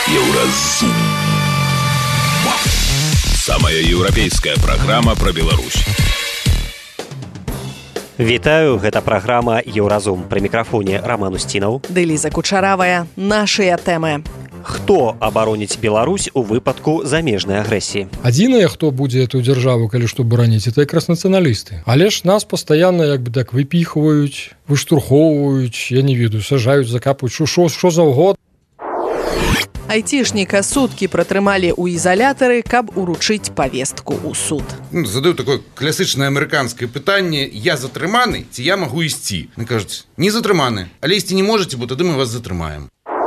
Еўразум. Самая еўрапейская праграма пра Беларусь. Вітаю, гэта праграма «Еўразум». Пры мікрафоне Роман Устінаў. Ды Ліза Кучаравая. Нашыя тэмы. Хто абароніць Беларусь у выпадку замежнай агрэсіі? Адзінае, хто будзе эту дзяржаву, калі што бараніць, это якраз нацыяналісты. Але ж нас пастаянна так выпіхваюць, выштурхоўваюць, я не ведаю, сажаюць, закапаюць, што заўгодна. Айцішніка суткі пратрымалі ў ізалятары, каб уручыць павестку ў суд. Задаю такое класычнае амерыканскае пытанне: я затрыманы ці я магу ісці? Мне кажуць, не затрыманы, але ісці не можаце, бо тады мы вас затрымаем.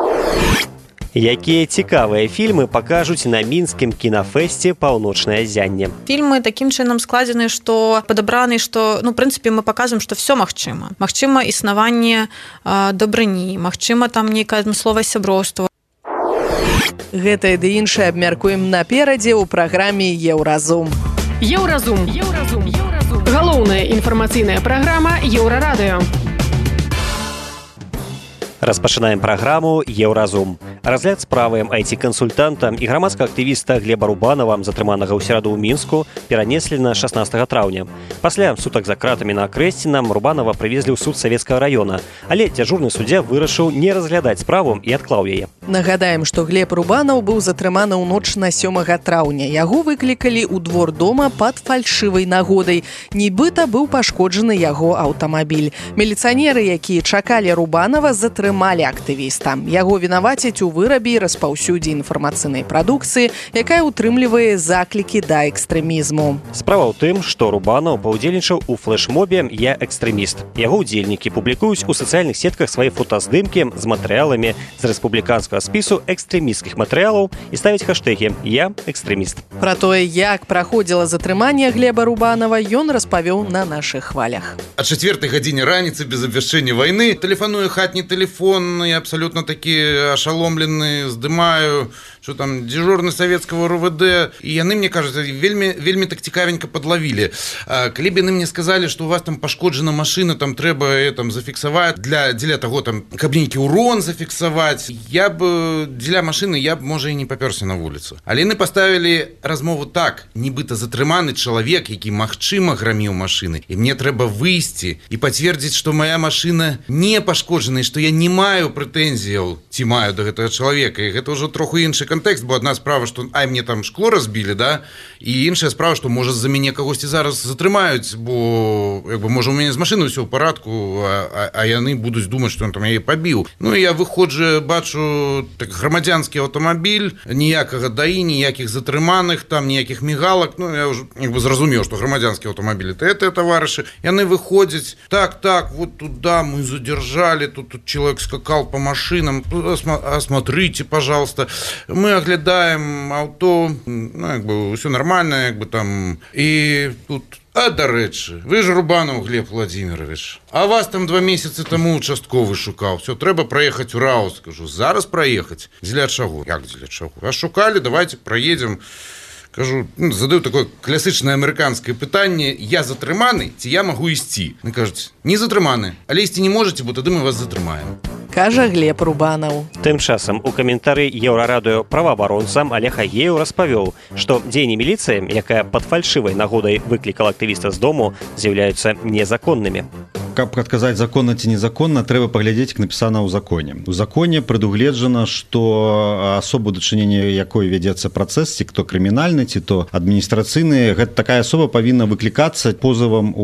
Якія цікавыя фільмы пакажуць на мінскім кінафэсце «Паўночнае ззянне». Фільмы такім чынам складзены, што падабраны, што, в прынцыпе, мы паказваем, што все магчыма. Магчыма існаванне дабрыні, магчыма там нейкае адмысловае сяброўства. Гэтае ды іншае абмяркуем наперадзе ў праграме «Еўразум». Еўразум. Галоўная інфармацыйная праграма Еўрарадыё. Распачынаем праграму «Еўразум». Разгляд справы IT-кансультанта і грамадскага актывіста Глеба Рубанова, затрыманага ў сераду ў Мінску, перанеслі на 16 траўня. Пасля сутак за кратамі на Акрэсціна Рубанова прывезлі ў суд Савецкага раёна, але дзяжурны суддзя вырашыў не разглядаць справу і адклаў яе. Нагадаем, што Глеб Рубанов быў затрыманы ў ноч на 7 траўня. Яго выклікалі ў двор дома пад фальшывай нагодай. Нібыта быў пашкоджаны яго аўтамабіль. Міліцыянеры, якія чакалі Рубанова, затрымалі актывіста. Яго вінавацяць у вырабе і распаўсюдзе інфармацыйнай прадукцыі, якая ўтрымлівае заклікі да экстрэмізму. Справа ў тым, што Рубанов паўдзельнічаў у флэш-мобе «Я экстрэміст». Яго ўдзельнікі публікуюць у сацыяльных сетках свае фотаздымкі з матэрыяламі з рэспубліканскага спісу экстрэмісцкіх матэрыялаў і ставяць хэштэгі «Я экстрэміст». Пра тое, як праходзіла затрыманне Глеба Рубанова, ён распавёў на нашых хвалях. О 4 гадзіне раніцы без абвяшчэння вайны тэлефануе хатні тэлефон, я абсалютна такі ашаломлены, здымаю, что там дежурны савецкага РУВД, і яны мне кажуць, вельмі так цікавенька подлавілі. Калі б яны мне сказалі, што у вас там пашкоджана машына, там трэба зафіксаваць дзеля таго, каб нейкі урон зафіксаваць, я б дзеля машыны я б, можа, і не папёрся на вуліцу. Але яны паставілі размову так: нібыта затрыманы чалавек, які магчыма граміў машыны, і мне трэба выйсці і пацвердзіць, што моя машына не пашкоджана, што я не маю прэтэнзіяў ці маю да гэтага чалавека. І гэта ўжо троху іншы кантэкст, бо адна справа, што мне там шкло разбілі, да, і іншая справа, што можа за мяне кагосьці зараз затрымаюць, бо можа у мяне з машыны ўсё ў парадку, а яны будуць думаць, што ён там яе пабіў. Ну і я выходжу, бачу грамадзянскі аўтамабіль, ніякага даі, ніякіх затрыманых, там ніякіх мігалак. Ну я ўжо зразумеў, што грамадзянскі аўтамабіль это таварышы. Яны выходзяць: так, вот туда мы задержали, тут человек скакал по машинам, осмотрите, пожалуйста. Мы оглядаем авто, все нормально, там. И тут: а, дарэчы, вы ж Рубанов Глеб Владимирович, а вас там 2 месяцы тому участковый шукаў. Все, трэба проехать у РАО. Скажу: зараз проехать. Дзеля чаго? Як дзеля чаго? Вас шукали, давайте проедем. Кажу, задаю такое класычнае амерыканскае пытанне: я затрыманы ці я магу ісці? Мне кажуць, не затрыманы, але ісці не можаце, бо тады мы вас затрымаем. Кажа Глеб Рубанов. Тым часам у каментары Еўрарадыё праваабаронца Олег Агеев распавёў, што дзеянні міліцыі, якая пад фальшывай нагодай выклікала актывіста з дому, з'яўляюцца незаконнымі. Каб адказаць законна ці незаконна, трэба паглядзець, як напісана ў законе. У законе прадугледжана, што асобу, дачыненне якой вядзецца працэс, ці то крымінальны, ці то адміністрацыйны, гэта такая асоба павінна выклікацца позавам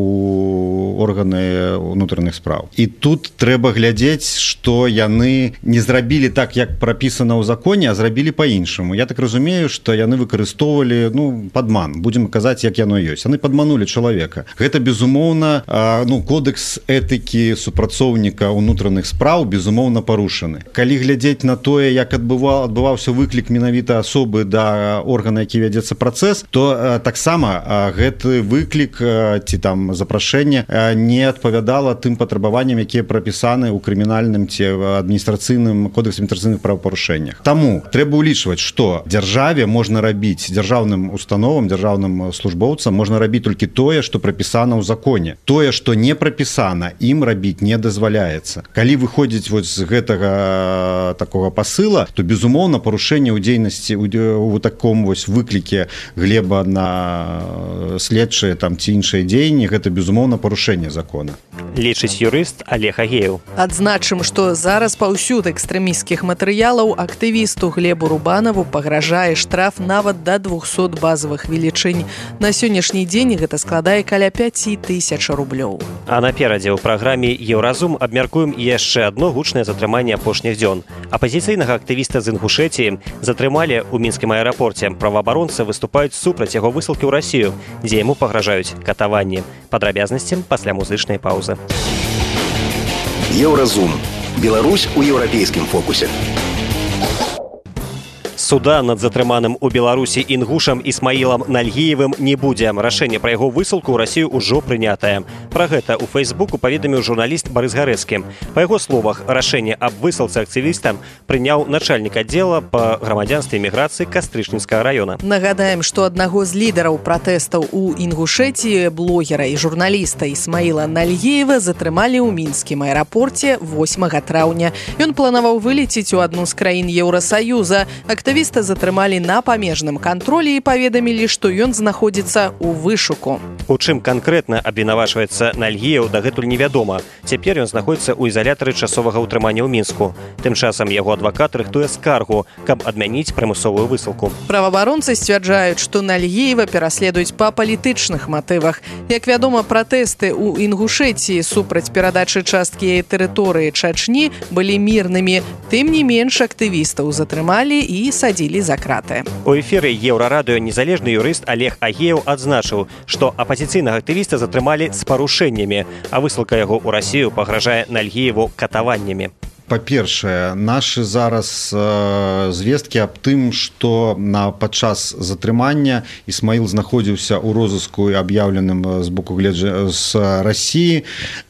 у органы ўнутраных спраў. І тут трэба глядзець, што яны не зрабілі так, як прапісана ў законе, а зрабілі па-іншаму. Я так разумею, што яны выкарыстоўвалі падман. Будзем казаць, як яно ёсць. Яны падманулі чалавека. Гэта, безумоўна, кодекс этыкі супрацоўніка ўнутраных спраў, безумоўна, парушаны. Калі глядзець на тое, як адбываўся выклік менавіта асобы да органа, які вядзецца працэс, то таксама гэты выклік ці там запрашэнне не адпавядала тым патрабаванням, якія прапісаны ў крымінальным ці адміністрацыйным кодексе адміністрацыйных правапарушэннях. Таму трэба ўлічваць, што дзяржаве можна рабіць, дзяржаўным установам, дзяржаўным службоўцам можна рабіць толькі тое, што прапісана ў законе. Тое, што не прапісана, Казахстана ім рабіць не дазваляецца. Калі выходзіць вось з гэтага такога пасыла, то безумоўна парушэнне ў дзейнасці у таком вось выкліке Глеба на следчыя там ці іншыя дзеянні, гэта безумоўна парушэнне закона. Лічыць юрыст Олег Агеев. Адзначым, што зараз паўсюд экстрэмісцкіх матэрыялаў актывісту Глебу Рубанову пагражае штраф нават да 200 базавых велічынь. На сённяшні дзень гэта складае каля 5000 рублёў. А наперадзе ў праграме «Еўразум» абмяркуем яшчэ адно гучнае затрыманне апошніх дзён. Апазіцыйнага актывіста з Інгушэтіі затрымалі ў мінскім аэрапорце. Праваабаронцы выступаюць супраць яго высылкі ў Расію, дзе яму пагражаюць катаванні. Падрабязнасці пасля музычнай паўзы. Еўразум. Беларусь у еўрапейскім фокусе. Суда над затрыманым у Беларусі інгушам Ісмаілам Нальгіевым не будзе. Рашэнне пра яго высылку ў Расію ўжо прынятае. Пра гэта ў Фейсбуку паведаміў журналіст Барыс Гарэцкі. Па яго словах, рашэнне аб высылцы актывіста прыняў начальнік аддзела па грамадзянстве і міграцыі Кастрычніцкага раёна. Нагадаем, што аднаго з лідараў пратэстаў у Інгушэтіі, блогера і журналіста Ісмаіла Нальгіева затрымалі ў мінскім аэрапорце 8 траўня. Ён планаваў вылеціць у адну з краін Еўрасаюза. Актывіста затрымалі на памежным кантролі і паведамілі, што ён знаходзіцца ў вышуку. У чым канкрэтна абвінавачваецца Нальгіев, дагэтуль невядома. Цяпер ён знаходзіцца ў ізалятары часовага ўтрымання ў Мінску. Тым часам яго адвакат рыхтуе скаргу, каб адмяніць прымусовую высылку. Праваабаронцы сцвярджаюць, што Нальгіева пераследуюць па палітычных матывах. Як вядома, пратэсты ў Інгушэтіі супраць перадачы часткі яе тэрыторыі Чачні былі мірнымі. Тым не менш, актывістаў затрымалі і садзілі за краты. У эфіры Еўрарадыё незалежны юрыст Олег Агеев адзначыў, што апазіцыйнага актывіста затрымалі з парушэннямі, а высылка яго ў Расію пагражае Нальгіеву катаваннямі. Па-першае, нашы зараз звесткі аб тым, што падчас затрымання Ісмаіл знаходзіўся ў розыску і аб'яўленым з боку з Расіі.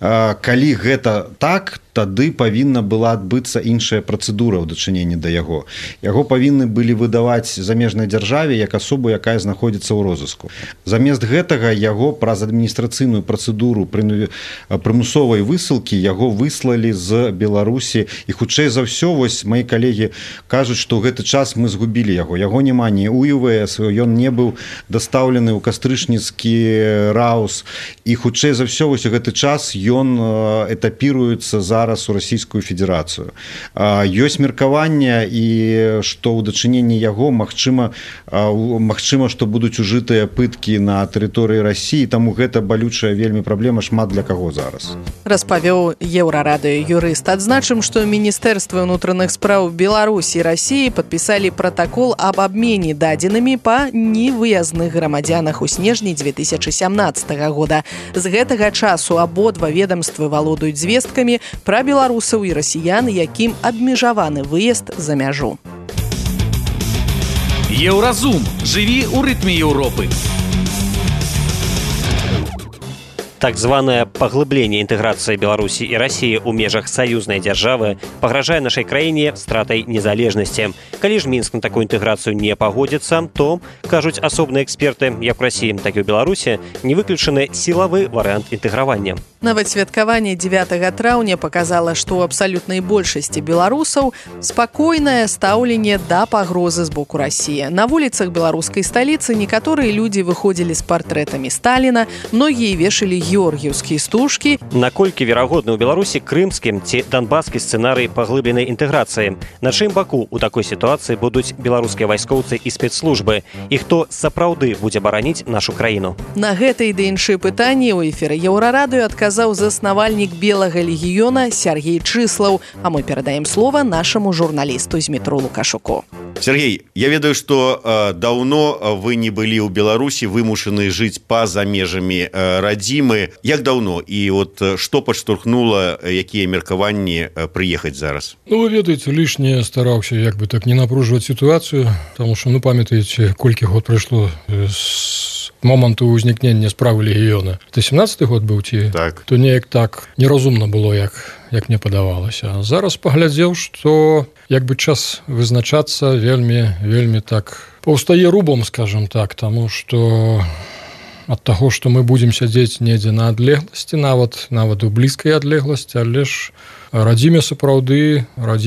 Калі гэта так, тады павінна была адбыцца іншая працэдура ў дачыненні да яго. Яго павінны былі выдаваць замежнай дзяржаве як асобу, якая знаходзіцца ў розыску. Замест гэтага яго праз адміністрацыйную працэдуру прымусовай высылкі яго выслалі з Беларусі. І хутчэй за ўсё, вось мои калегі кажуць, што ў гэты час мы згубілі яго. Яго няма ні ў ЮВС, ён не быў дастаўлены ў Кастрычніцкі РАУС. І хутчэй за ўсё, вось у гэты час ён этапіруецца зараз у Расійскую Федэрацыю. Ёсць меркаванне, і што ў дачыненні яго магчыма, што будуць ужытыя пыткі на тэрыторыі Расіі, таму гэта балючая вельмі праблема шмат для каго зараз. Распавёў Еўрарадыё юрыст. Адзначым, што Міністэрствы ўнутраных спраў Беларусі і Расіі падпісалі пратакол аб абмене дадзенымі па невыязных грамадзянах у снежні 2017 года. З гэтага часу абодва ведамствы валодаюць звесткамі пра беларусаў і расіян, якім абмежаваны выезд за мяжу. Еўразум. Жыві ў рытме Еўропы. Так званае паглыбленне інтэграцыі Беларусі і Расіі ў межах саюзнай дзяржавы пагражае нашай краіне стратай незалежнасці. Калі ж Мінск на такую інтэграцыю не пагодзіцца, то, кажуць асобныя эксперты, як у Расіі, так і ў Беларусі, не выключаны сілавы варыянт інтэгравання. Нават святкаванне 9 траўня паказала, што ў абсалютнай большасці беларусаў спакойнае стаўленне да пагрозы з боку Расіі. На вуліцах беларускай сталіцы некаторыя людзі выходзілі з партрэтамі Сталіна, многія вешалі георгіўскія стужкі. Наколькі верагодны ў Беларусі крымскім ці донбаскі сцэнарый паглыбленай інтэграцыі? На чым баку ў такой сітуацыі будуць беларускія вайскоўцы і спецслужбы? І хто сапраўды будзе бараніць нашу краіну? На гэта і да іншыя пытанні ў эфіры Еўрарадыё адказаў заснавальнік Белага легіёна Сергей Чыслаў, а мы перадаем слова нашаму журналісту Змітру Лукашуку. Сергей, я ведаю, што даўно вы не былі ў Беларусі, вымушаны жыць па-за межамі радзімы. Як даўно? І от што падштурхнула, якія меркаванні прыехаць зараз? Ну, вы ведаеце, лішне стараўся як бы так не напружваць сітуацыю, таму што, ну, памятаеце, колькі год прайшло з моманту ўзнікнення справы легіёна. Это 17-й год быў ці? Так. То неяк так неразумна было, як мне падавалася. Зараз паглядзеў, што як бы час вызначацца вельмі так паўстае рубом, скажем так, таму што ад таго, што мы будзем сядзець недзе на адлегласці, нават у блізкай адлегласці, але ж радзіме сапраўды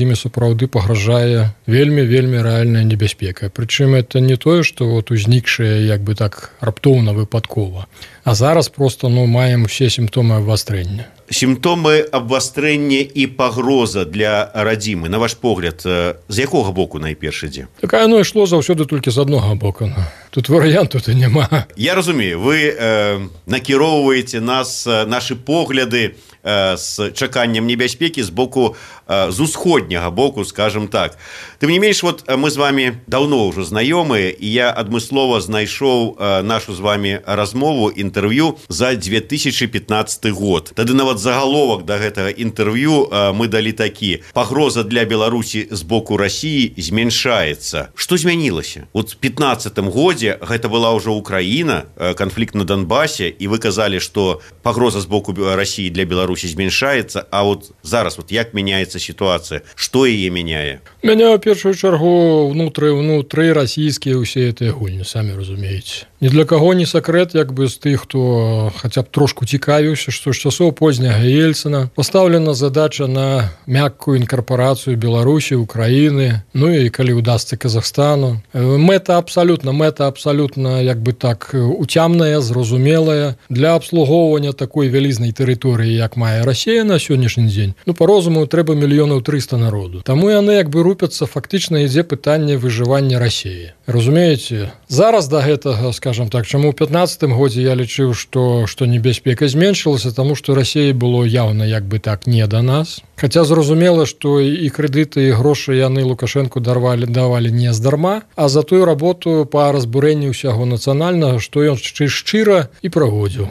пагражае вельмі рэальная небяспека. Прычым это не тое, што узнікшае як бы так раптоўна выпадкова, а зараз просто маем усе сімптомы абвастрэння. Сімптомы абвастрэння і пагроза для радзімы, на ваш погляд, з якога боку найперш ідзе? Так оно ішло заўсёды толькі з аднога боку. Тут варыянту то няма. Я разумею, вы накіроўваеце нас, нашы погляды з чаканнем небяспекі з боку, з усходняга боку, скажем так. Тым не менш, мы з вами даўно ўжо знаёмыя, і я адмыслова знайшоў нашу з вами размову, інтэрв'ю за 2015 год. Тады нават загаловак да гэтага інтэрв'ю мы далі такі: пагроза для Беларусі з боку Расіі змяншаецца. Што змянілася? У 2015 годзе гэта была ўжо Украіна, канфлікт на Донбасе, і вы казалі, што пагроза з боку Расіі для Беларусі змяншаецца, а зараз як мяняецца сітуацыя? Што яе мяняе? Мяняе, ў першую чаргу, внутры расійскія ўсе гэтыя гульні, самі разумееце. Ні для каго не сакрэт, як бы з тых, хто хаця б трошку цікавіўся, што з часоў позняга Ельцына пастаўлена задача на мяккую інкарпорацыю Беларусі, Украіны, і калі ўдасца Казахстану. Мэта абсалютна як бы так уцямная, зразумелая для абслугоўвання такой вялізнай тэрыторыі, як мае Расія на сённяшні дзень. Па розуму трэба 300 000 народу. Таму яны як бы рупяцца, фактычна ідзе пытанне выжывання Расіі. Разумееце? Зараз да гэтага, скажем так, чаму ў 2015 годзе я лічыў, што небяспека зменшылася, таму што Расіі было яўна як бы так не да нас. Хаця зразумела, што і крэдыты, і грошы яны Лукашэнку давалі не здарма, а за тую работу па разбурэнні ўсяго нацыянальнага, што ён шчыра і праводзіў.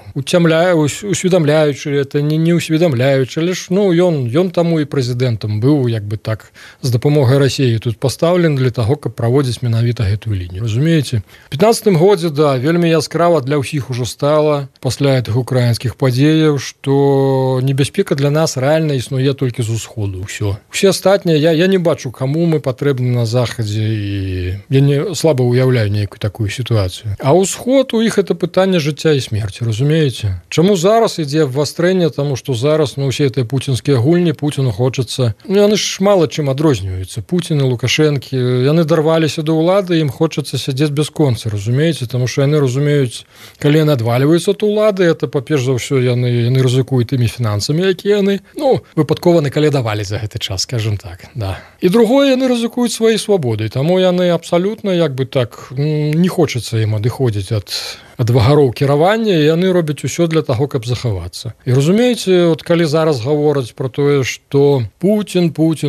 Усведамляючы это, не усведамляючы, але ж ён таму і прэзідэнтам быў як бы так з дапамогай Расіі тут пастаўлены для таго, каб праводзіць менавіта гэтую лінію. Разумееце? У 2015 годзе, вельмі яскрава для ўсіх ужо стала пасля гэтых украінскіх падзеяў, што небяспека для нас рэальна існуе толькі з усходу. Усе астатнія, я не бачу, каму мы патрэбны на захадзе, і я не слаба уяўляю нейкую такую сітуацыю. А ўсход, у іх это пытанне жыцця і смерці, разумееце? Чаму зараз ідзе абвастрэнне? Таму што зараз усе гэтыя пуцінскія гульні, Пуціну хочацца, яны ж мала чым адрозніваюцца. Пуцін і Лукашэнкі, яны дарваліся да ўлады, ім хочацца сядзець бясконца, разумееце? Таму што яны разумеюць, калі яны адвальваюцца ад улады, это па-перш за ўсё яны рызыкуюць тымі фінансамі, якія яны, выпадкова накалядавалі за гэты час, скажем так, да. І другое, яны рызыкуюць сваёй свабодай, таму яны абсалютна як бы так не хочацца ім адыходзіць ад вагароў кіравання, і яны робяць усё для таго, каб захавацца. І разумееце, калі зараз гавораць про тое, што Пуцін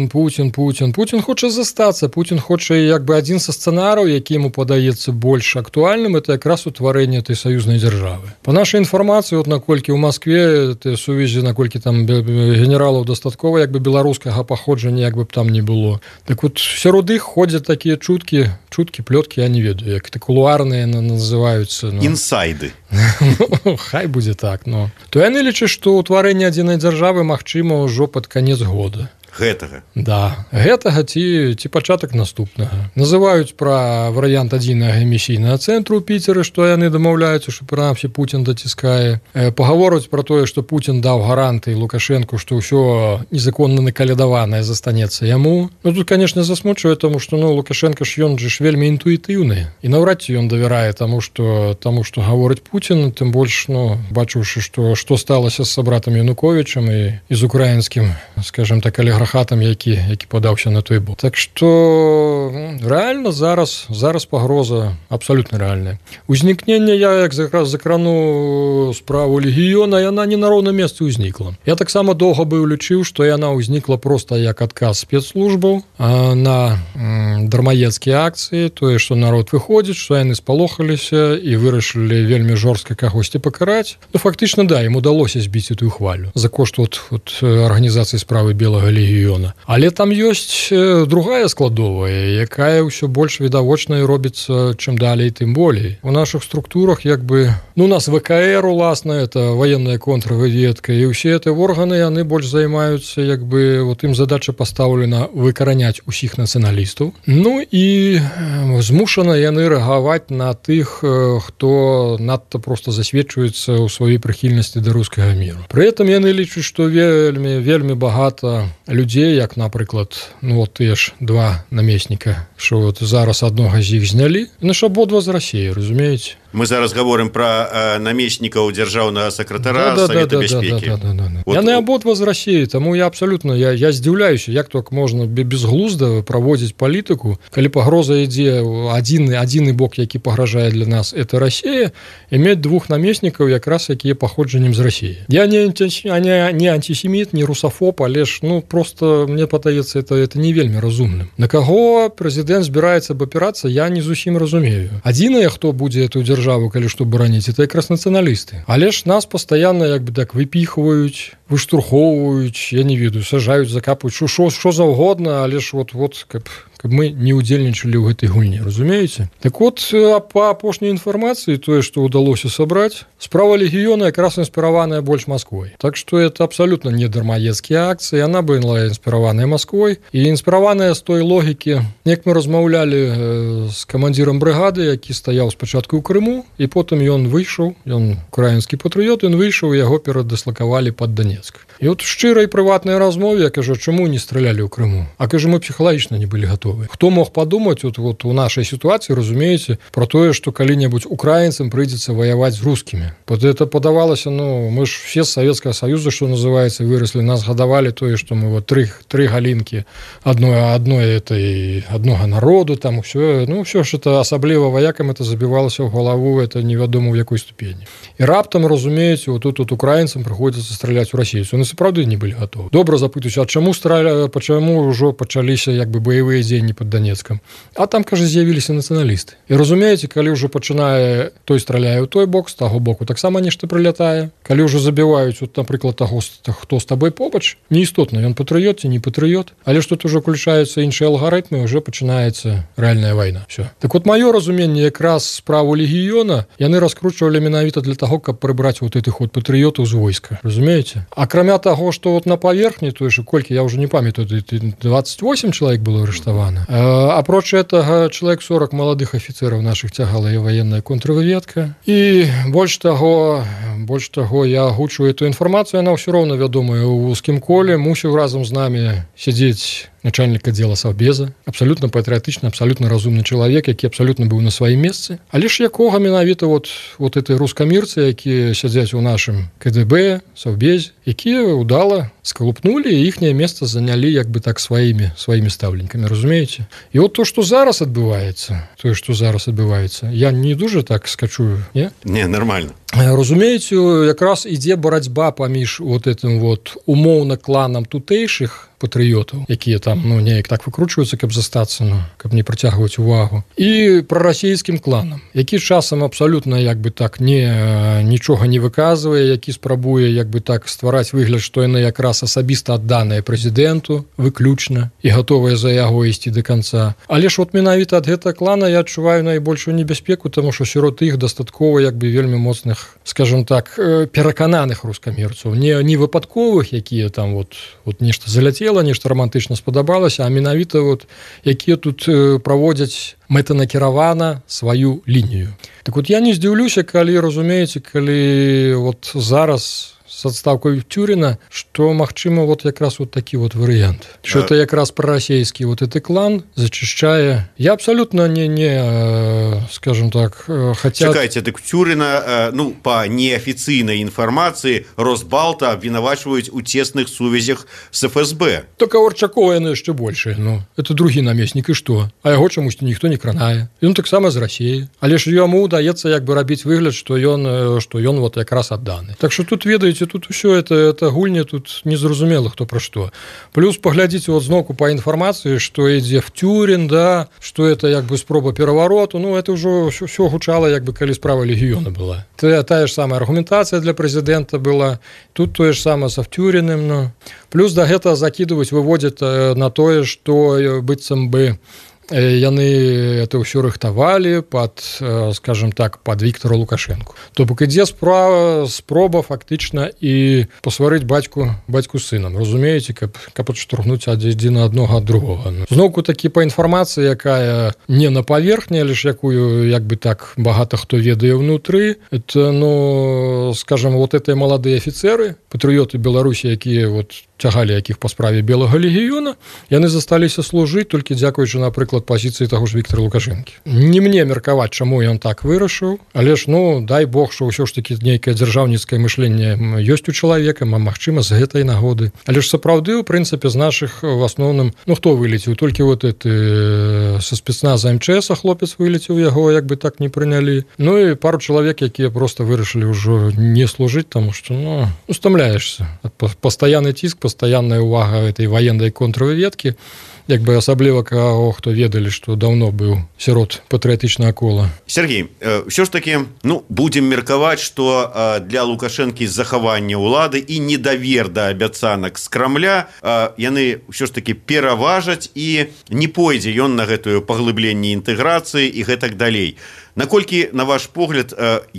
хоча застацца, Пуцін хоча як бы адзін са сцэнарыяў, які яму падаецца больш актуальным, это якраз утварэнне этой саюзнай дзяржавы. Па нашай інфармацыі, наколькі ў Маскве сувязі, наколькі там генералаў дастаткова як бы беларускага паходжання як бы там не было. Так сярод іх ходзяць такія чуткі, плёткі, я не ведаю, як кулуарныя называюцца. Інсайды. Хай будзе так, то яны лічаць, што ўтварэнне адзінай дзяржавы магчыма ўжо пад канец года. Гэтага? Да, гэтага ці пачатак наступнага. Называюць пра варыянт адзінага эмісійнага цэнтру ў Піцеры, што яны дамаўляюцца, што прынамсі Пуцін даціскае. Пагавораць пра тое, што Пуцін даў гаранты Лукашэнку, што ўсё незаконна накалядаванае застанецца яму. Тут, канешне, засмучвае, таму што Лукашэнка ж ён вельмі інтуітыўны, і наўрад ці ён давярае таму, што гаворыць Пуцін, тым больш, бачыўшы, што сталася з сабратам Януковічам і з украінскім, скажем так, олігархатам, які падаўся на той бок. Так што рэальна зараз пагроза абсалютна рэальная. Узнікнення, я як закрану справу легіёна, яна не на роўным месцы ўзнікла. Я таксама доўга быў лічыў, што яна ўзнікла проста як адказ спецслужбаў на дармаедскія акцыі, тое, што народ выходзіць, што яны спалохаліся і вырашылі вельмі жорстка кагосьці пакараць. Фактычна, ім удалося збіць эту хвалю за кошт арганізацыі справы белага легіёна. Але там ёсць другая складовая, якая ўсё больш відавочна і робіцца чым далей тым болей. У нашых структурах як бы у нас ВКР уласна, это военная контрразведка, і ўсе гэтыя органы яны больш займаюцца як бы вот ім задача пастаўлена выкараняць усіх нацыяналістаў. Ну і змушаны яны рэагаваць на тых, хто надта просто засведчваецца ў сваёй прыхільнасці да рускага міру. Пры этом яны лічаць, што вельмі багата людзей, як, напрыклад, вот тыя ж два намесніка, што вот зараз аднога з іх знялі, яны ж абодва з Расіі, разумееце? Мы зараз говорим про намеснікаў дзяржаўнага сакратара Совета бяспекі. Яны абодва з Расіі, таму я абсолютно я здзіўляюся, як так можна безглузда праводзіць палітыку, калі пагроза ідзе адзіны бок, які пагражае для нас, это Расія, і мець двух намеснікаў якраз якія паходжаннем з Расіі. Я не антисеміт, не русафоб, але ж просто мне падаецца это не вельмі разумным. На каго прэзідэнт збіраецца абапірацца, я не зусім разумею. Адзінае, хто будзе эту дзяржаву, калі што бараніць, это якраз нацыяналісты. Але ж нас пастаянна як бы так выпіхваюць, выштурхоўваюць, я не ведаю, сажаюць, закапаюць, што заўгодна, але ж вот каб мы не ўдзельнічалі ў гэтай гульні, разумееце? Так вот, па апошняй інфармацыі, тое, што ўдалося сабраць, справа легіёна якраз інспіраваная больш Масквой. Так што это абсалютна не дармаедскія акцыі, яна была інспіраваная Масквой і інспіраваная з той логікі, як мы размаўлялі з камандзірам брыгады, які стаяў спачатку ў Крыму, і потым ён выйшаў, ён украінскі патрыёт, ён выйшаў, яго перадыслакавалі пад Донецк. І от шчырай прыватнай размове я кажу, чаму не стралялі ў Крыму? А кажу, мы псіхалагічна не былі гатовы. Хто мог падумаць вот у нашай сітуацыі, разумееце, про тое, што калі-небудзь украінцам прыйдзецца ваяваць з рускімі. Это падавалася, мы ж все з Савецкага Саюза, што называецца, выраслі, нас гадавалі тое, што мы вот тры галінкі аднога народу, там усё, ўсё ж это асабліва ваякам это забівалася ў галаву, это невядома ў якой ступені. І раптам, разумееце, вот тут украінцам прыходзіцца страляць у расейцаў. Яны сапраўды не былі гатовы. Добра запытаюць, а чаму ўжо пачаліся як бы баявыя дзеянні пад Донецкам? А там, кажа, з'явіліся нацыяналісты. І разумееце, калі ўжо пачынае той страляе ў той бок, з таго боку таксама нешта прылятае. Калі ўжо забіваюць, вот, напрыклад, таго, хто з табой побач, неістотна, ён патрыёт ці не патрыёт, але што тут ужо уключаюцца іншыя алгарытмы, ўжо пачынаецца рэальная вайна. Всё. Так вот, маё разуменне якраз справу легіёна яны раскручвалі менавіта для таго, каб прыбраць вот этих вот патрыётаў з войска. Разумееце? Акрамя таго, што вот на паверхні, то ж колькі, я ўжо не памятаю, 28 чалавек было арыштавана. Апроч этого чалавек 40 маладых афіцэраў нашых цягала і ваенная контрразведка. І больш таго, я агучваю эту інфармацыю, яна ўсё роўна вядомая ў вузкім коле, мусіў разам з намі сядзець начальнік аддзела Савбеза, абсалютна патрыятычны, абсалютна разумны чалавек, які абсалютна быў на сваім месцы. Але ж якога менавіта вот этой рускамірцы, якія сядзяць у нашым КДБ, Савбезе, якія ўдала скалупнулі і іхняе месца занялі як бы так сваімі стаўленькамі, разумееце? І вот то, што зараз адбываецца, я не дуже так скачую, не? Не, нормально. Разумееце, якраз ідзе барацьба паміж вот этим вот умоўна кланам тутэйшых патрыётаў, якія там, неяк так выкручваюцца, каб застацца, каб не прыцягваць увагу, і прарасійскім кланам, які часам абсалютна як бы так нічога не выказвае, які спрабуе як бы так ствараць выгляд, што яны якраз асабіста адданыя прэзідэнту выключна і гатовыя за яго ісці да канца. Але ж вот менавіта ад гэтага клана я адчуваю найбольшую небяспеку, таму што сярод іх дастаткова як бы вельмі моцных, скажем так, перакананых рускамірцаў, не выпадковых, якія там вот нешта заляцела, нешта романтычна спадабалася, а менавіта вот якія тут праводзяць мэтанакіравана сваю лінію. Так вот я не здзіўлюся, калі, разумееце, калі вот зараз с адстаўкой Тюрина, што магчыма вот якраз вот такі вот варыянт. Што это якраз прарасійскі вот этот клан зачышчае. Я абсолютно не скажем так, хотя... Чакайце, так Тюрина, по неафіцыйнай інфармацыі Росбалта абвінавачваюць у цесных сувязях с ФСБ. Так Орчакова яны яшчэ большая. Это другі намеснік, і што? А яго чамусьці ніхто не кранае. Ён таксама з Расіі. Але ж яму удаецца як бы рабіць выгляд, што ён вот якраз адданы. Так што тут, ведаеце, тут усё это гульня, тут незразумела хто пра што. Плюс паглядзіце вот зноку па інфармацыі, што ідзе в Тюрин, да, што это як бы спроба перавароту, это ўжо ўсё гучала як бы калі справа легіёна была. Тая ж самая аргументацыя для прэзідэнта была, тут тое ж самае са Тюриным, плюс да гэтага закідваюць, выводзяць на тое, што быццам бы яны это ўсё рыхтавалі под, скажем так, под Віктора Лукашенко. То бок ідзе спроба фактычна і пасварыць бацьку з сынам, разумееце, каб адштурхнуць адзін аднаго ад другога. Зноўку такі па інфармацыі, якая не на паверхні, але ж якую як бы так багата хто ведае ўнутры, это, ну, скажем, вот гэтыя маладыя афіцеры, патрыёты Беларусі, якія вот цягалі якіх па справе белага легіёна, яны засталіся служыць толькі дзякуючы, напрыклад, пазіцыі таго ж Віктора Лукашэнкі. Не мне меркаваць, чаму ён так вырашыў, але ж, ну, дай Бог, што ўсё ж такі нейкае дзяржаўніцкае мышленне ёсць у чалавека, магчыма, з гэтай нагоды. Але ж сапраўды, у прынцыпе, з нашых в асноўным, ну, хто вылецеў? Толькі вот это са спецназа МЧС хлопец вылецеў, яго як бы так не прынялі. Ну і пару чалавек, якія проста вырашылі ўжо не служыць, таму што, ну, стамляешься. Пастаянны ціск, пастаянная ўвага этой ваеннай контрвыведкі, як бы асабліва каго, хто ведалі, што даўно быў сярод патрыятычнага кола. Сергей, ўсё ж такі, ну, будзем меркаваць, што для Лукашэнкі захавання ўлады і недавер да абяцанак з Крамля яны ўсё ж такі пераважаць і не пойдзе ён на гэтую паглыбленне інтэграцыі і гэтак далей. Наколькі, на ваш погляд,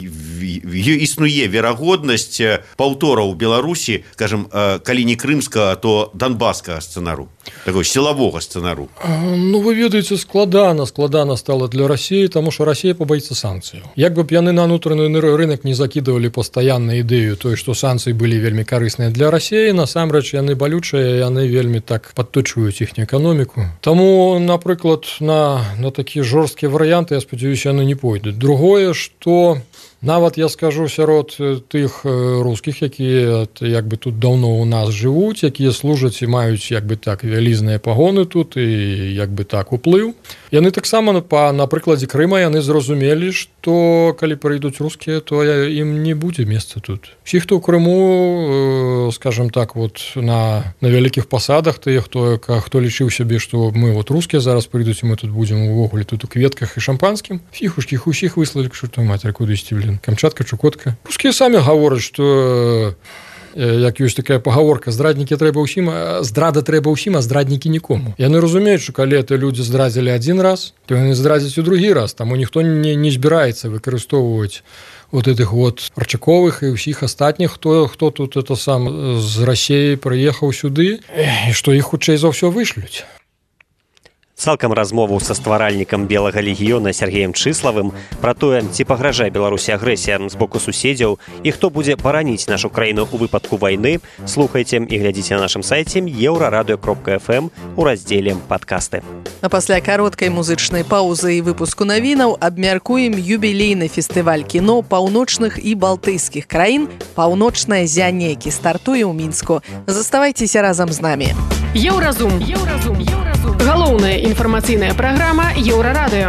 існуе верагоднасць паўтора ў Беларусі, скажем, калі не крымскага, то донбасскага сцэнару, такой сілавога сцэнару? Ну, вы ведаеце, складана стала для России, таму што Россия пабаіцца санкцыяў. Як бы б яны на ўнутраны рынок не закідывалі пастаянна ідэю той, што санкцыі былі вельмі карысныя для России, насамрэч яны балючыя, яны вельмі так падточваюць іхнюю эканоміку. Таму, напрыклад, на такія жорсткія варыянты, я спадзяюся, яны не пойдуць. Другое, што нават, я скажу, сярод тых рускіх, якія як бы тут даўно ў нас жывуць, якія служаць і маюць як бы так вялізныя пагоны тут і як бы так уплыў, яны таксама на прыкладзе Крыма яны зразумелі, што калі прыйдуць рускія, то ім не будзе месца тут. Усі, хто ў Крыму, скажем так, вот на вялікіх пасадах, тыя, хто лічыў сябе, што мы вот рускія зараз прыйдуць, і мы тут будзем увогуле тут у кветках і шампанскім, усіх выслалі к чортовой матері, куды ісці, блін. Камчатка, Чукотка. Рускія самі гавораць, што як ёсць такая пагаворка, здраднікі трэба ўсім, здрада трэба ўсім, а здраднікі нікому. Яны разумеюць, што калі это людзі здрадзілі адзін раз, то яны здрадзяць у другі раз, таму ніхто не збіраецца выкарыстоўваць вот этих вот Арчаковых і ўсіх астатніх, хто тут это сам з Расіі прыехаў сюды, і што іх хутчэй за ўсё вышлюць. Цалкам размову са стваральнікам белага легіёна Сергеем Чыславым пра тое, ці пагражае Беларусі агрэсія з боку суседзяў і хто будзе бараніць нашу краіну ў выпадку вайны, слухайце і глядзіце на нашым сайце euraradio.fm у раздзеле «Падкасты». А пасля кароткай музычнай паўзы і выпуску навінаў абмяркуем юбілейны фестываль кіно паўночных і балтыйскіх краін «Паўночнае зянне», які стартуе ў Мінску. Заставайцеся разам з намі. Еўразум. Галоўная інфармацыйная праграма Еўрарадыё.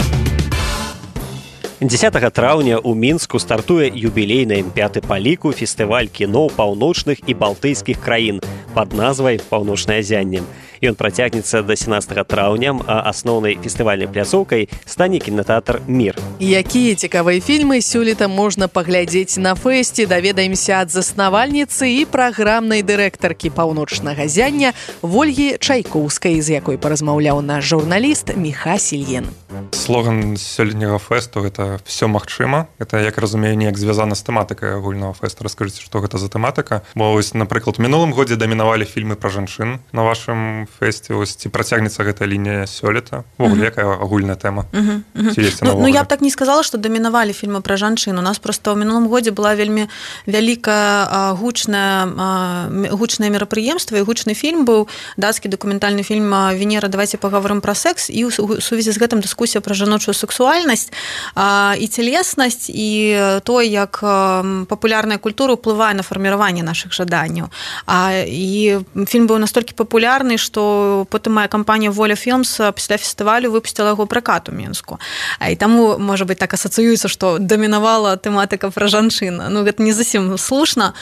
10 траўня ў Мінску стартуе юбілейны 5-ты па ліку фестываль кіно паўночных і балтыйскіх краін пад назвай «Паўночнае зянне». Ён працягнецца да 17 траўня, а асноўнай фестывальнай пляцоўкай стане кінатэатр «Мір». Якія цікавыя фільмы сёлета можна паглядзець на фэсце, даведаемся ад заснавальніцы і праграмнай дырэктаркі «Паўночнага зяння» Вольгі Чайкоўскай, з якой паразмаўляў наш журналіст Міха Сільен. Слоган сёлетняга фэсту – гэта «Всё магчыма». Это, як разумею, неяк звязана з тэматыкай агульнага фэсту. Раскажыце, што гэта за тэматыка? Бо, вось, напрыклад, у мінулым годзе дамінавалі фільмы пра жанчын на вашым фэсце. Вось, ці працягнецца гэтая лінія сёлета? Вогуле, якая агульная тэма? Ну, я б так не сказала, што дамінавалі фільмы пра жанчын. У нас проста ў мінулым годзе была вельмі вялікая гучнае мерапрыемства, і гучны фільм быў, дацкі дакументальны фільм «Венера, давайте паговорым пра секс», і ў сувязі з гэтым дыскусія пра жаночую сексуальнасць і целеснасць, і то, як папулярная культура ўплывае на фарміраванне нашых жаданняў. І фільм быў настолькі папулярны, што потым моя кампанія «Воля Філмс» пасля фестывалю выпусціла яго пракат у Мінску. І таму, можа быць, так асацыюецца, што дамінавала тэматыка пра жанчын. Ну, гэта не зусім слушна.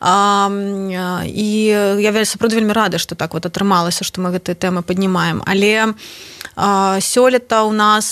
І я сапраўды вельмі рада, што так вот атрымалася, што мы гэтыя тэмы паднімаем. Але сёлета у нас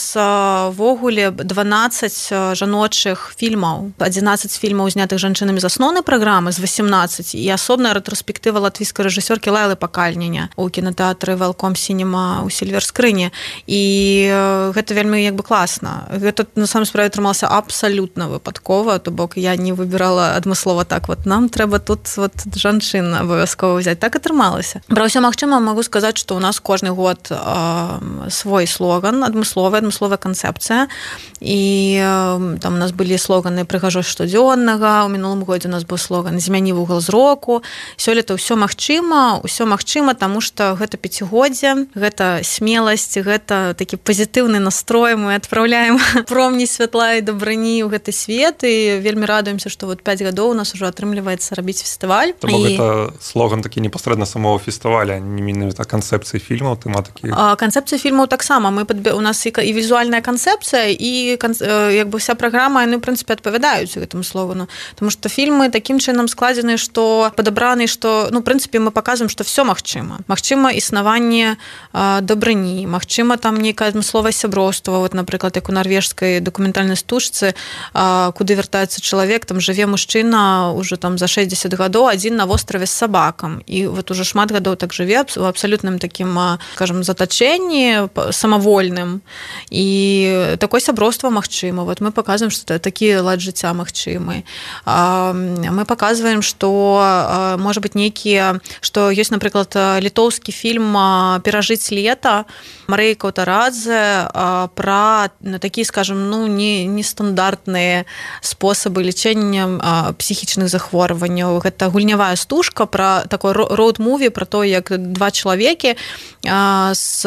нас ввогуле 12 жаночых фільмаў, 11 фільмаў знятых жанчынамі з асноўнай праграмы з 18 і асобная рэтраспектыва латвійскай рэжысёркі Лайлы Пакальніня у кінатэатры Welcome Cinema ў Сільвер-скрыні. І гэта вельмі як бы класна. Гэта на самой справе атрымалася абсалютна выпадкова, то бок я не выбірала адмыслова так, вот нам трэба тут вот жанчын абавязкова взять. Так атрымалася. Пра ўсё магчыма магу сказаць, што ў нас кожны год свой слоган, адмысловая канцэпцыя. І там у нас былі слоганы «Прыгажосць штодзённага», у мінулым годзе у нас быў слоган «Змяні вугал зроку». Сёлета ўсё магчыма, таму што гэта пяцігоддзе, гэта смеласць, гэта такі пазітыўны настрой, мы адпраўляем промні святла і дабрані ў гэты свет, і вельмі радуемся, што вот 5 гадоў у нас ужо атрымліваецца рабіць фестываль. То бок гэта слоган такі непасрэдна самого фестываля, не менавіта канцэпцыі фільмаў, тэматыкі. Канцэпцыя фільмаў таксама. У нас і візуальная канцэпцыя, і як бы вся праграма, яны, ў прынцыпе, адпавядаюць гэтаму слогану. Таму што фільмы такім чынам складзены, што падабраны, што, ну, ў прынцыпе, мы паказваем, што все магчыма. Магчыма існаванне дабрані, магчыма там нейкае адмысловае сяброўства, вот, напрыклад, як у нарвежскай дакументальнай стужцы, куды вяртаецца чалавек, там жыве мужчына ўжо там за 60 гадоў адзін на востраве з сабакам. І вот уже шмат гадоў так жыве у абсалютным такім, скажем, затачэнні самавольным. І такое сяброўства магчыма. Вот мы паказваем, што такі лад жыцця магчымы. Мы паказваем, што можа быць нейкія, што ёсць, напрыклад, літоўскі фільм «Перажыць лета» Марыі Каўтарадзе пра такія, скажем, ну, нестандартныя спосабы лечэння псіхічных захворванняў. Гэта гульнявая стужка пра такой роуд-муві, пра то, як два чалавекі з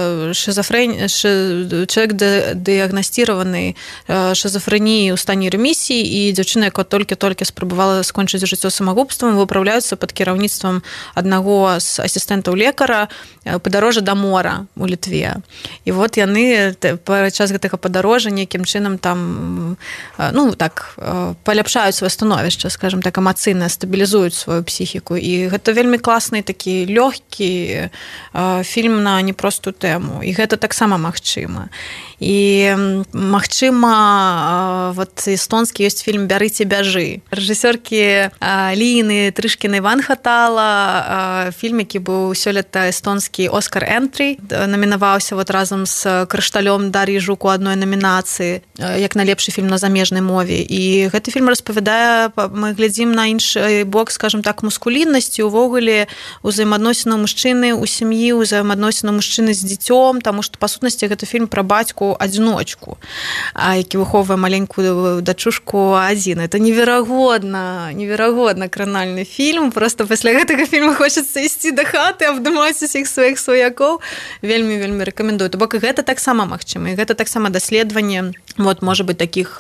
чалавек дыягнасціраваны шизофрэніяй у стане ремісіі, і дзяўчына, якая толькі спрабавала скончыць жыццё самагубствам, выпраўляюцца пад кіраўніцтвам аднаго з асістэнтаў лекара падарожжа да мора у Літве. І вот яны падчас гэтага падарожжа нейкім чынам там, ну, так, паляпшаюць сваё становішча, скажем так, эмацыйна стабілізуюць сваю псіхіку. І гэта вельмі класны такі лёгкі фільм на непростую тэму. І гэта таксама магчыма. І магчыма, вот эстонскі ёсць фільм «Бярыце, бяжы». Рэжысёркі Ліны Трышкінай Ван Хатала, фільм, які быў сёлета эстонскі «Оскар Энтрі», намінаваўся вот разам з «Крышталём» Дар'і Жук у адной намінацыі, як найлепшы фільм на замежнай мове. І гэты фільм распавядае, мы глядзім на іншы бок, скажем так, маскуліннасці, увогуле узаемадносінаў мужчыны ў сям'і, узаемадносінаў мужчыны з дзіцём, таму што, па сутнасці, гэта фільм пра бацьку-адзіночку, які выхоўвае маленькую дачушку адзін. Это неверагодна кранальны фільм. Просто пасля гэтага фільма хочацца ісці да хаты, абдымаць усіх сваіх сваякоў. Вельмі рэкамендую. То бок гэта таксама магчыма. І гэта таксама даследаванне, вот, можа быць, такіх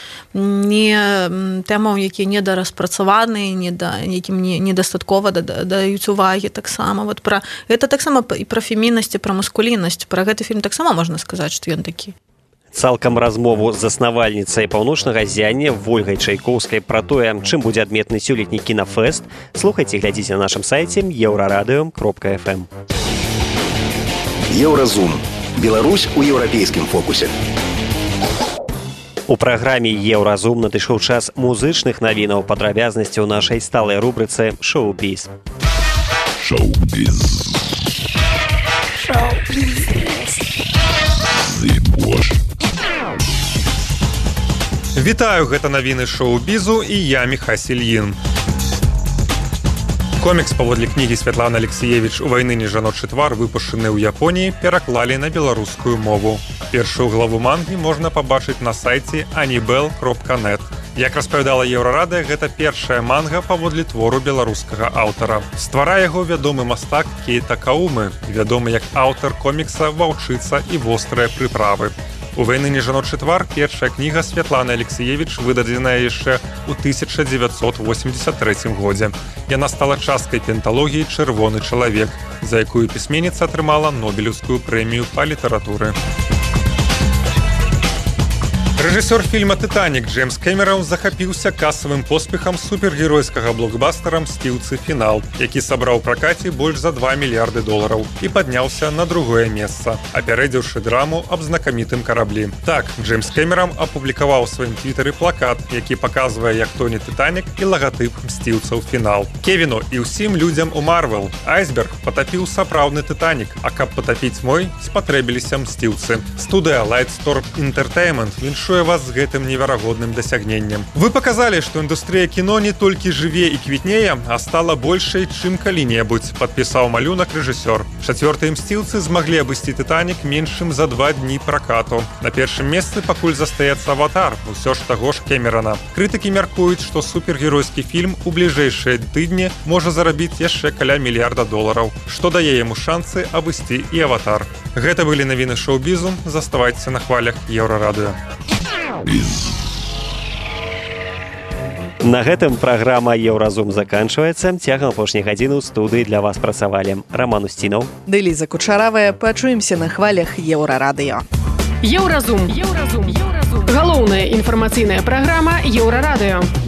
тэмаў, якія недараспрацаваны, якім недастаткова даюць увагі таксама. Вот пра гэта таксама і пра феміннасць, і пра маскуліннасць. Пра гэты фільм таксама можна сказаць, што ён такі. Цалкам размову з заснавальніцай паўночнага ззяння Вольгай Чайкоўскай пра тое, чым будзе адметны сёлетні кінафэст, слухайце, глядзіце на нашым сайце euraradио.fm. Еўразум. Беларусь у еўрапейскім фокусе. У праграме «Еўразум» надышоў час музычных навінаў, падрабязнасці ў нашай сталай рубрыцы «Шоу-біз». Шоу-біз. Вітаю, гэта навіны шоу-бізу і я, Міха Сільін. Комікс паводле кнігі Святланы Алексіевіч «У вайныні жаночы твар», выпушчаны ў Японіі, пераклалі на беларускую мову. Першую главу мангі можна пабачыць на сайце anibel.net. Як распавядала Еўрарадыё, гэта першая манга паводле твору беларускага аўтара. Стварае яго вядомы мастак Кейта Каумы, вядомы як аўтар комікса «Ваўчыца і вострыя прыправы». У вайныні жаночы твар першая кніга Святланы Алексіевіч выдадзеная яшчэ ў 1983 годзе. Яна стала часткай пенталогіі «Чырвоны чалавек», за якую пісьменніца атрымала Нобелеўскую прэмію па літаратуры. Рэжысёр фільма «Тытанік» Джеймс Кэмерон захапіўся касавым поспехам супергеройскага блокбастера «Мсціўцы. Фінал», які сабраў у пракаце больш за $2 мільярды і падняўся на другое месца, апярэдзіўшы драму аб знакамітым караблі. Так, Джеймс Кэмерон апублікаваў у сваім твітары плакат, які паказвае, як тоне «Тытанік» і лагатып «Мсціўцаў. Фінал». Кевіну і ўсім людзям у Марвел айсберг патапіў сапраўдны «Тытанік», а каб патапіць мой, спатрэбіліся мсціўцы. Студыя Lightstorm Entertainment віншуе вас з гэтым неверагодным дасягненнем. Вы паказалі, што індустрыя кіно не толькі жыве і квітнее, а стала большай, чым калі-небудзь, падпісаў малюнак рэжысёр. Чацвёртыя мсціўцы змаглі абысці «Тытанік» меншым за 2 дні пракату. На першым месцы пакуль застаецца «Аватар», усё ж таго ж Кэмерана. Крытыкі мяркуюць, што супергеройскі фільм у бліжэйшыя тыдні можа зарабіць яшчэ каля $1 мільярда, што дае яму шансы абысці і «Аватар». Гэта былі навіны шоу-бізу. Заставайцеся на хвалях Еўрарадыё. На гэтым праграма «Еўразум» заканчваецца. Цягам апошняй гадзіны ў студыі для вас працавалі Роман Устінаў ды Ліза Кучаравая. Пачуемся на хвалях Еўрарадыё. Еўразум. Галоўная інфармацыйная праграма Еўрарадыё.